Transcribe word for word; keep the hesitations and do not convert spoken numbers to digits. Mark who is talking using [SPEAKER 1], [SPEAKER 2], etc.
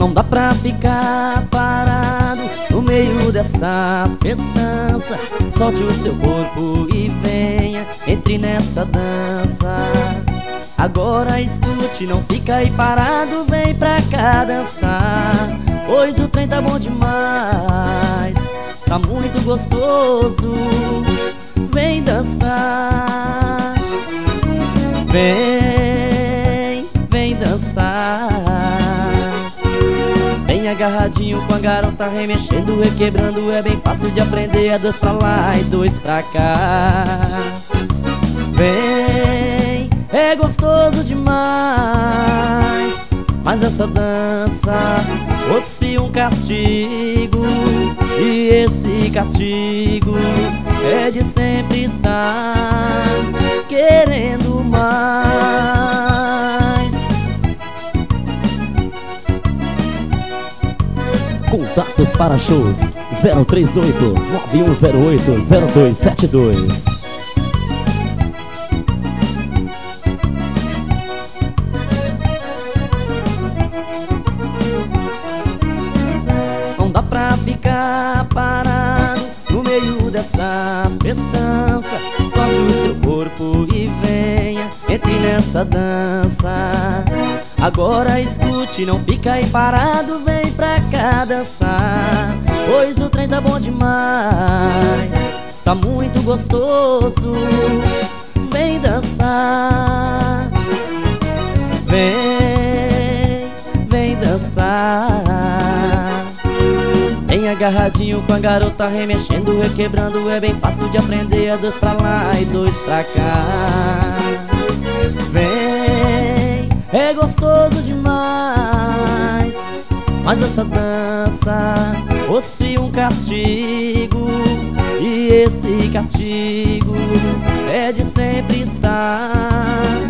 [SPEAKER 1] Não dá pra ficar parado no meio dessa festança. Solte o seu corpo e venha, entre nessa dança. Agora escute, não fica aí parado, vem pra cá dançar. Pois o trem tá bom demais, tá muito gostoso. Vem dançar, vem, vem dançar. Bem agarradinho com a garota, remexendo, requebrando. É bem fácil de aprender, é dois pra lá e dois pra cá. Vem, é gostoso demais. Mas essa dança fosse um castigo, e esse castigo é de sempre estar querendo mais.
[SPEAKER 2] Contatos para shows zero três oito, nove um zero oito, zero dois sete dois.
[SPEAKER 1] Não dá pra ficar parado no meio dessa festança. Solte o seu corpo e venha, entre nessa dança. Agora escute, não fica aí parado, vem pra cá dançar. Pois o trem tá bom demais, tá muito gostoso. Vem dançar, vem, vem dançar. Bem agarradinho com a garota, remexendo, requebrando. É bem fácil de aprender, é dois pra lá e dois pra cá. Vem, é gostoso demais. Mas essa dança fosse um castigo, e esse castigo é de sempre estar